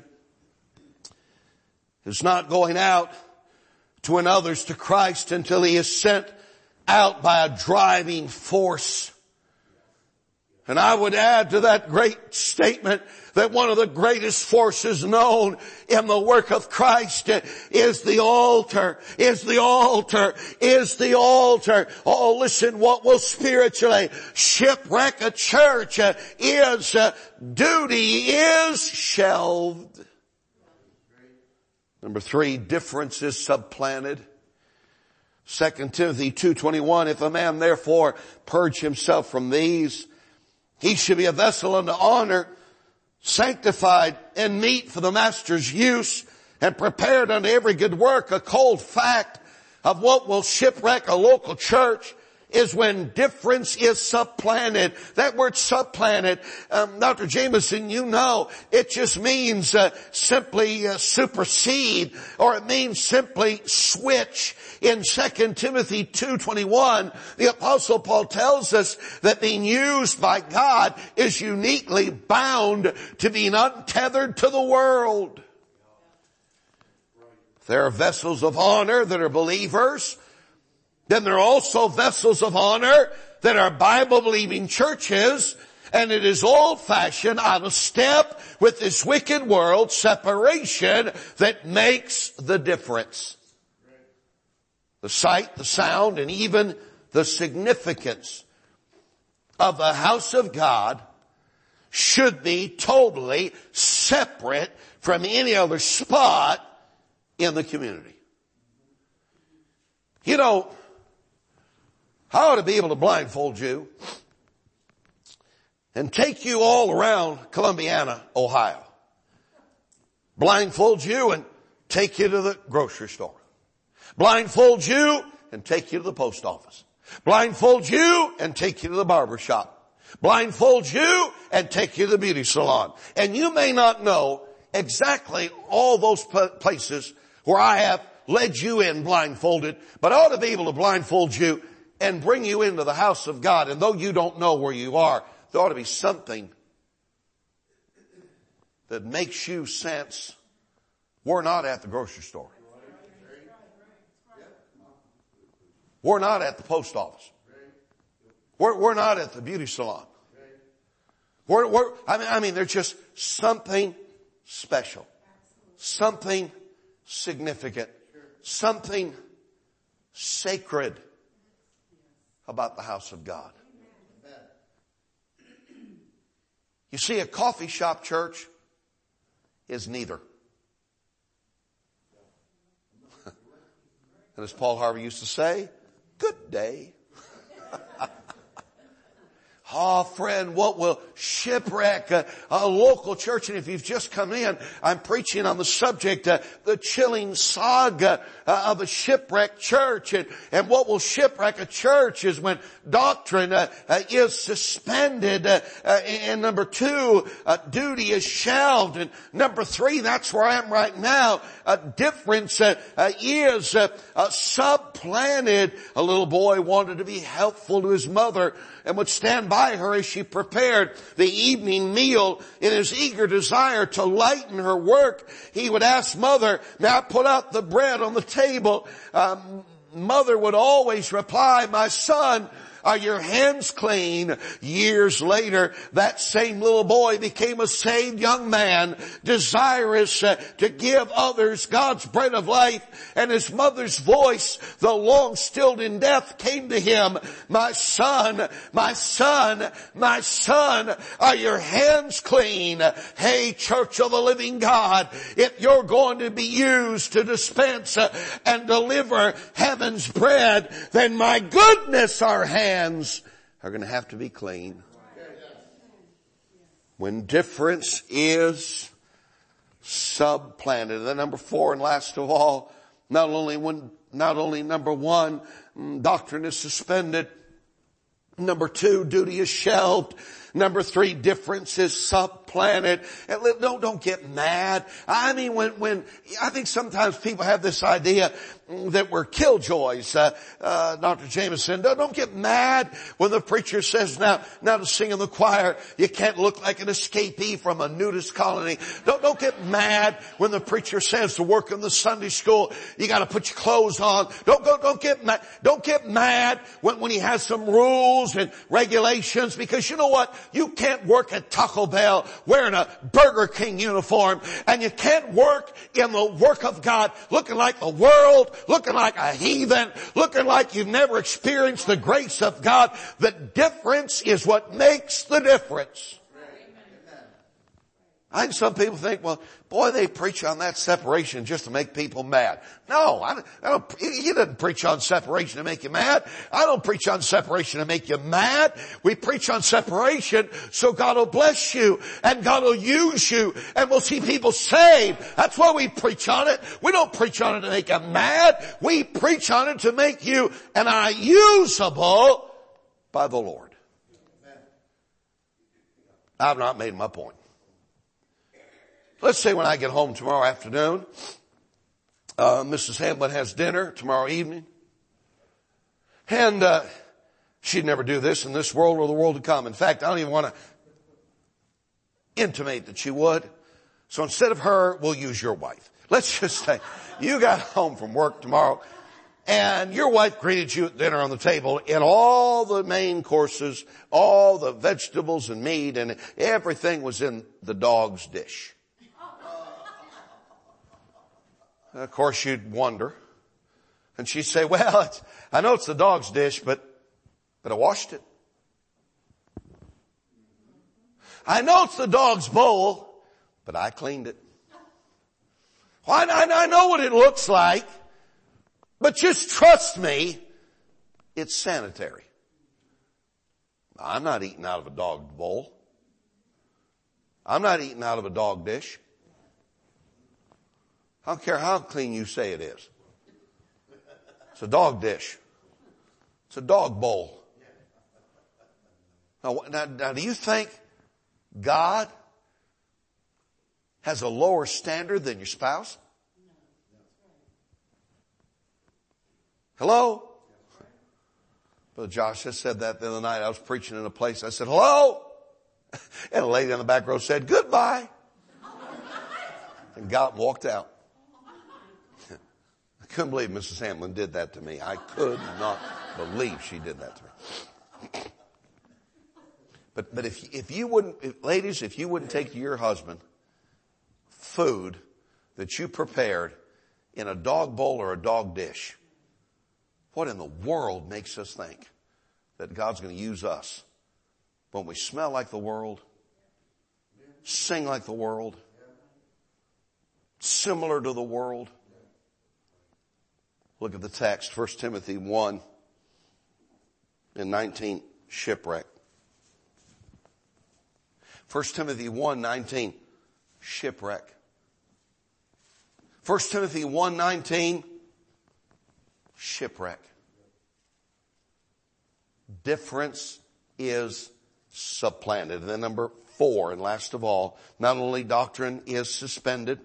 is not going out to win others to Christ until he is sent out by a driving force. And I would add to that great statement that one of the greatest forces known in the work of Christ is the altar, is the altar, is the altar. Oh, listen, what will spiritually shipwreck a church is uh, duty is shelved. Number three, difference is supplanted. Second Timothy two twenty-one, if a man therefore purge himself from these, he should be a vessel unto honor, sanctified and meet for the master's use, and prepared unto every good work. A cold fact of what will shipwreck a local church is when difference is supplanted. That word supplanted, um, Doctor Jameson, you know, it just means uh, simply uh, supersede, or it means simply switch. In Second Timothy two twenty-one, the Apostle Paul tells us that being used by God is uniquely bound to being untethered to the world. there are vessels of honor that are believers. Then there are also vessels of honor that are Bible-believing churches. And it is old-fashioned, out of step with this wicked world, separation that makes the difference. The sight, the sound, and even the significance of the house of God should be totally separate from any other spot in the community. You know, I ought to be able to blindfold you and take you all around Columbiana, Ohio. Blindfold you and take you to the grocery store. Blindfold you and take you to the post office. Blindfold you and take you to the barber shop. Blindfold you and take you to the beauty salon. And you may not know exactly all those places where I have led you in blindfolded, but I ought to be able to blindfold you and bring you into the house of God. And though you don't know where you are, there ought to be something that makes you sense we're not at the grocery store. We're not at the post office. We're, we're not at the beauty salon. We're, we're, I mean, I mean, there's just something special, something significant, something sacred about the house of God. You see, a coffee shop church is neither. And as Paul Harvey used to say, good day. Oh, friend, what will shipwreck a, a local church? And if you've just come in, I'm preaching on the subject, uh, the chilling saga uh, of a shipwrecked church. And, and what will shipwreck a church is when doctrine uh, uh, is suspended. Uh, uh, and number two, uh, duty is shelved. And number three, that's where I am right now. A difference uh, uh, is uh, uh, supplanted. A little boy wanted to be helpful to his mother and would stand by her as she prepared the evening meal. In his eager desire to lighten her work, he would ask mother, may I put out the bread on the table? Um, mother would always reply, my son, are your hands clean? Years later, that same little boy became a saved young man, desirous uh, to give others God's bread of life. And his mother's voice, though long stilled in death, came to him, my son, my son, my son, are your hands clean? Hey, Church of the Living God, if you're going to be used to dispense uh, and deliver heaven's bread, then my goodness, our hands Hands are going to have to be clean. When difference is supplanted. And then number four, and last of all, not only when, not only number one, doctrine is suspended. Number two, duty is shelved. Number three, difference is supplanted. And don't, don't get mad. I mean, when, when, I think sometimes people have this idea that we're killjoys. Uh, uh, Doctor Jameson, don't, don't get mad when the preacher says now, now to sing in the choir, you can't look like an escapee from a nudist colony. Don't, don't get mad when the preacher says to work in the Sunday school, you gotta put your clothes on. Don't, don't, don't get mad. Don't get mad when, when he has some rules and regulations, because you know what? You can't work at Taco Bell wearing a Burger King uniform, and you can't work in the work of God looking like the world, looking like a heathen, looking like you've never experienced the grace of God. The difference is what makes the difference. I think some people think, well, boy, they preach on that separation just to make people mad. No, I don't, I don't, he doesn't preach on separation to make you mad. I don't preach on separation to make you mad. We preach on separation so God will bless you and God will use you and we'll see people saved. That's why we preach on it. We don't preach on it to make you mad. We preach on it to make you and I usable by the Lord. I've not made my point. Let's say when I get home tomorrow afternoon, uh, Missus Hamblin has dinner tomorrow evening. And, uh, she'd never do this in this world or the world to come. In fact, I don't even want to intimate that she would. So instead of her, we'll use your wife. Let's just say you got home from work tomorrow and your wife greeted you at dinner on the table and all the main courses, all the vegetables and meat and everything was in the dog's dish. And of course you'd wonder. And she'd say, well, it's, I know it's the dog's dish, but, but I washed it. I know it's the dog's bowl, but I cleaned it. Well, I, I know what it looks like, but just trust me, it's sanitary. I'm not eating out of a dog bowl. I'm not eating out of a dog dish. I don't care how clean you say it is. It's a dog dish. It's a dog bowl. Now, now, now do you think God has a lower standard than your spouse? Hello? Brother Josh just said that the other night. I was preaching in a place. I said, hello? And a lady on the back row said, goodbye. And got and walked out. I couldn't believe Missus Hamlin did that to me. I could not believe she did that to me. But, but if, if you wouldn't, if, ladies, if you wouldn't take to your husband food that you prepared in a dog bowl or a dog dish, what in the world makes us think that God's going to use us when we smell like the world, sing like the world, similar to the world? Look at the text, First Timothy one and nineteen, shipwreck. First Timothy one nineteen, shipwreck. First Timothy one nineteen, shipwreck. Difference is supplanted. And then number four, and last of all, not only doctrine is suspended,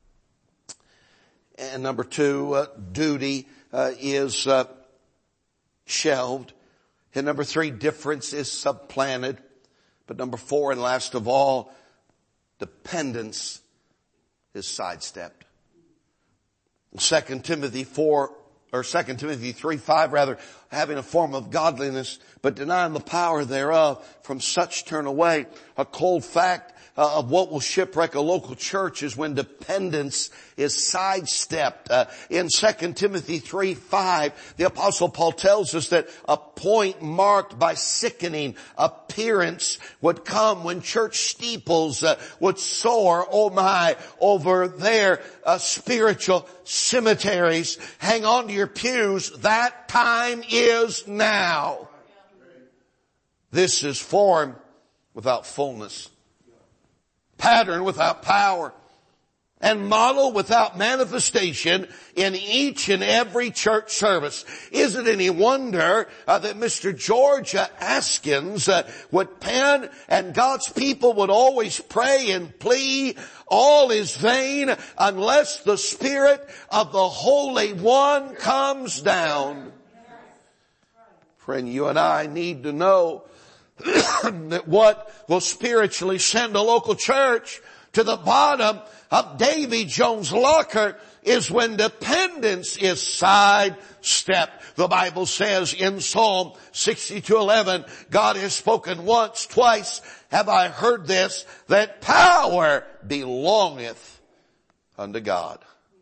and number two, uh, duty uh, is uh, shelved. And number three, difference is supplanted. But number four, and last of all, dependence is sidestepped. Second Timothy four, or Second Timothy three five rather, having a form of godliness, but denying the power thereof, from such turn away. A cold fact Uh, of what will shipwreck a local church is when dependence is sidestepped. Uh, in Second Timothy three five, the Apostle Paul tells us that a point marked by sickening appearance would come when church steeples uh, would soar, oh my, over their uh, spiritual cemeteries. Hang on to your pews. That time is now. This is form without fullness, pattern without power, and model without manifestation in each and every church service. Is it any wonder uh, that Mister George uh, Askins uh, would pen, and God's people would always pray and plead, all is vain unless the Spirit of the Holy One comes down. Friend, you and I need to know that what will spiritually send a local church to the bottom of Davy Jones' locker is when dependence is sidestepped. The Bible says in Psalm sixty-two eleven, God has spoken once, twice have I heard this, that power belongeth unto God.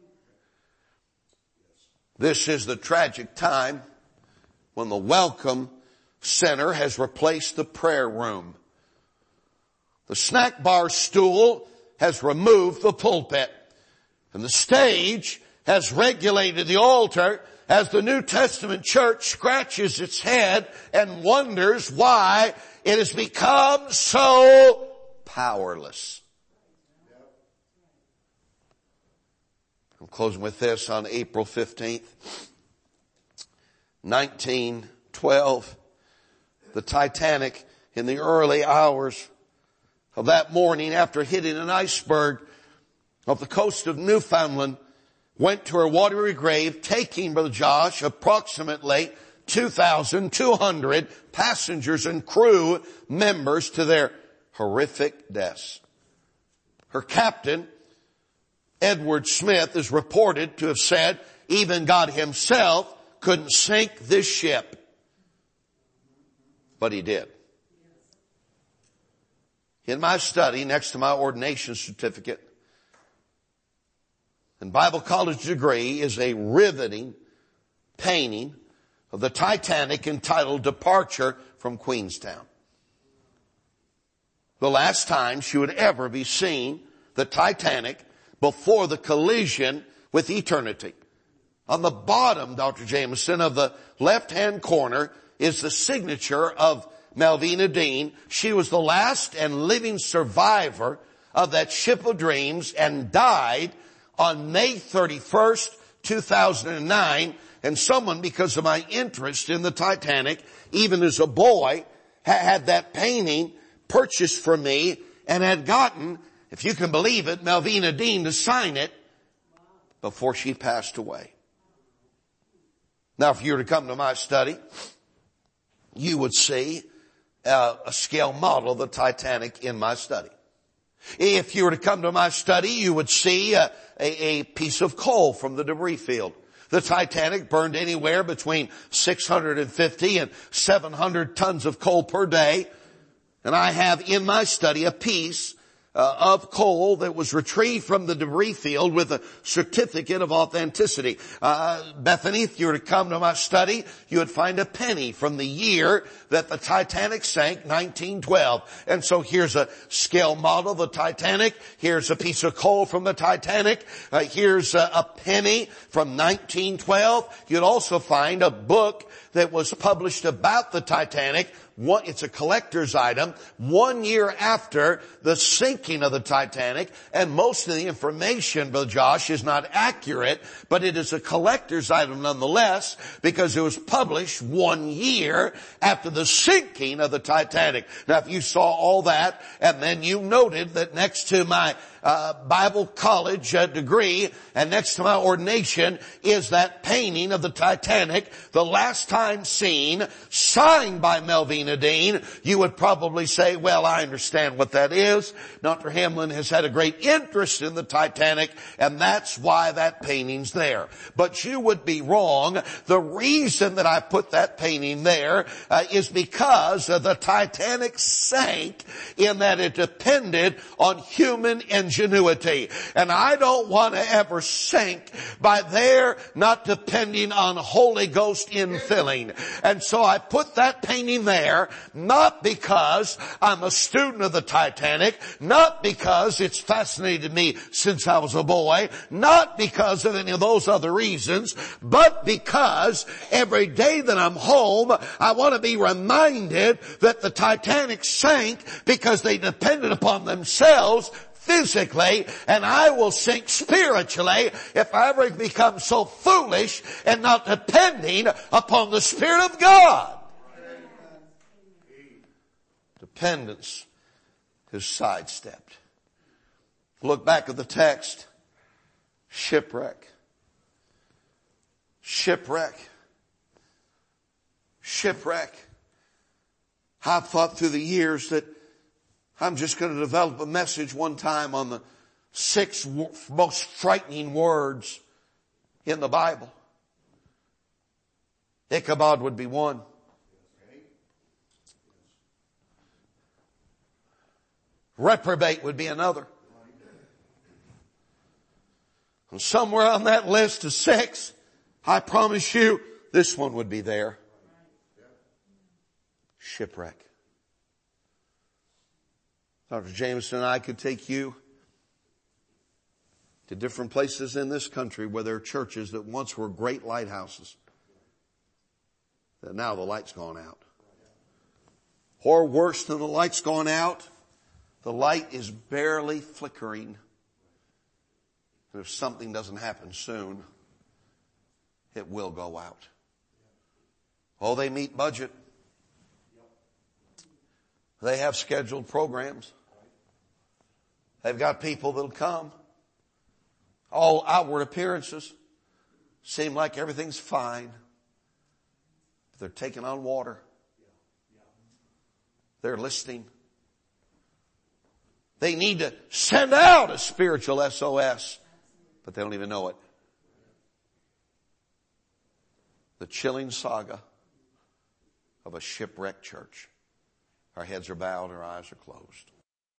This is the tragic time when the welcome center has replaced the prayer room. The snack bar stool has removed the pulpit. And the stage has regulated the altar as the New Testament church scratches its head and wonders why it has become so powerless. I'm closing with this. On April fifteenth, nineteen twelve, the Titanic, in the early hours of that morning, after hitting an iceberg off the coast of Newfoundland, went to her watery grave, taking, Brother Josh, approximately two thousand two hundred passengers and crew members to their horrific deaths. Her captain, Edward Smith is reported to have said even God himself couldn't sink this ship. But he did. In my study, next to my ordination certificate and Bible college degree, is a riveting painting of the Titanic entitled Departure from Queenstown. The last time she would ever be seen, the Titanic, before the collision with eternity. On the bottom, Doctor Jameson, of the left-hand corner is the signature of Malvina Dean. She was the last and living survivor of that ship of dreams and died on May thirty-first, two thousand nine. And someone, because of my interest in the Titanic, even as a boy, had that painting purchased for me and had gotten, if you can believe it, Malvina Dean to sign it before she passed away. Now, if you were to come to my study, you would see uh, a scale model of the Titanic in my study. If you were to come to my study, you would see uh, a, a piece of coal from the debris field. The Titanic burned anywhere between six hundred fifty and seven hundred tons of coal per day. And I have in my study a piece Uh, of coal that was retrieved from the debris field with a certificate of authenticity. Uh, Bethany, if you were to come to my study, you would find a penny from the year that the Titanic sank, nineteen twelve. And so here's a scale model of the Titanic. Here's a piece of coal from the Titanic. Uh, here's a, a penny from nineteen twelve. You'd also find a book that was published about the Titanic. One, it's a collector's item, one year after the sinking of the Titanic, and most of the information, Brother Josh, is not accurate, but it is a collector's item nonetheless, because it was published one year after the sinking of the Titanic. Now, if you saw all that, and then you noted that next to my uh, Bible college uh, degree, and next to my ordination, is that painting of the Titanic, the last time seen, signed by Malvina Dean, you would probably say, well, I understand what that is. Doctor Hamlin has had a great interest in the Titanic, and that's why that painting's there. But you would be wrong. The reason that I put that painting there uh, is because uh, the Titanic sank in that it depended on human ingenuity. And I don't want to ever sink by there not depending on Holy Ghost infilling. And so I put that painting there, not because I'm a student of the Titanic, not because it's fascinated me since I was a boy, not because of any of those other reasons, but because every day that I'm home, I want to be reminded that the Titanic sank because they depended upon themselves physically, and I will sink spiritually if I ever become so foolish and not depending upon the Spirit of God. Dependence is sidestepped. Look back at the text. Shipwreck. Shipwreck. Shipwreck. I've thought through the years that I'm just going to develop a message one time on the six most frightening words in the Bible. Ichabod would be one. Reprobate would be another. And somewhere on that list of six, I promise you, this one would be there. Shipwreck. Doctor Jameson and I could take you to different places in this country where there are churches that once were great lighthouses, that now the light's gone out. Or worse than the light's gone out, the light is barely flickering. And if something doesn't happen soon, it will go out. Oh, they meet budget. They have scheduled programs. They've got people that'll come. All outward appearances seem like everything's fine. But they're taking on water. They're listening. They need to send out a spiritual S O S. but they don't even know it. The chilling saga of a shipwrecked church. Our heads are bowed, our eyes are closed.